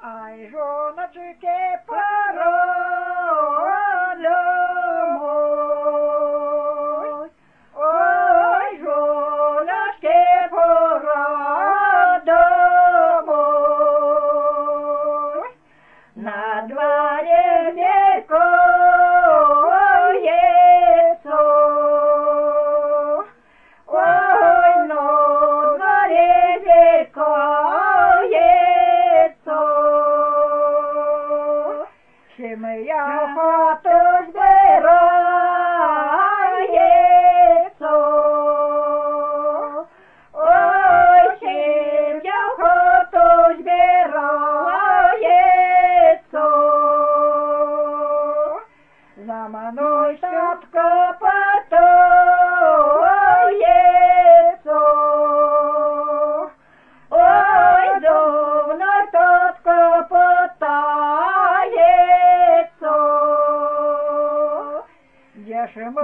Ай, жоночки, пора домой. Ой, жоночки, пора домой. На дворе векуется. Ой, на дворе векуется. Семья хату збирається. Ой, семья хату збирається. За мною татко питається. Ой, за мною татко питається. Де ж ми